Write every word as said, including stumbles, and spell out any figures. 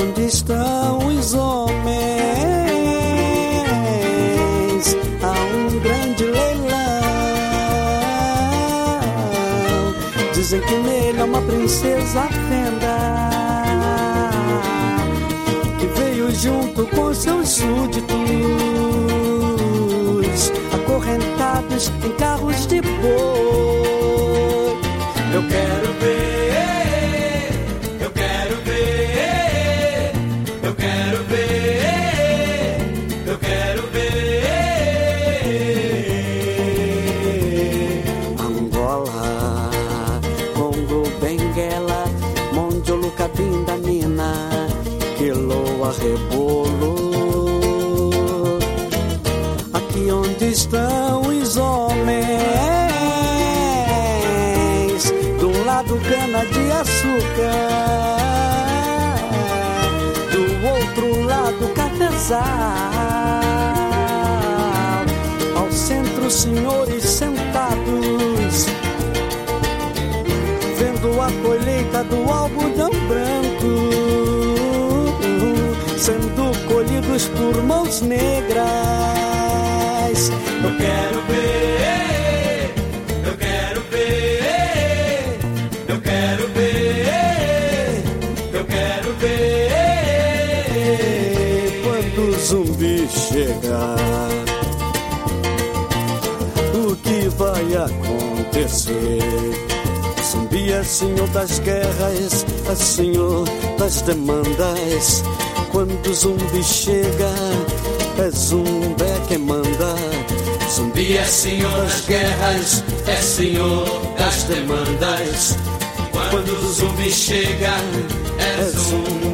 onde estão os homens? Há um grande leilão. Dizem que nele há uma princesa fenda que veio junto com seus súditos, acorrentados em carros de boi. Eu quero ver, eu quero ver, eu quero ver, eu quero ver. Angola, Congo, Benguela, Mondiolo, Cabinda, Mina, Quiloa, Rebolo. Aqui onde estão os homens? De um lado cana de açúcar, do outro lado cafezal. Ao centro senhores sentados, vendo a colheita do algodão branco sendo colhidos por mãos negras. Eu quero ver, eu quero ver, eu quero ver, eu quero ver. Quando o zumbi chegar, o que vai acontecer? Zumbi é senhor das guerras, é senhor das demandas. Quando o zumbi chega, é Zumbé quem manda. Zumbi é senhor das guerras, é senhor das demandas. Quando o zumbi chega, é Zumbé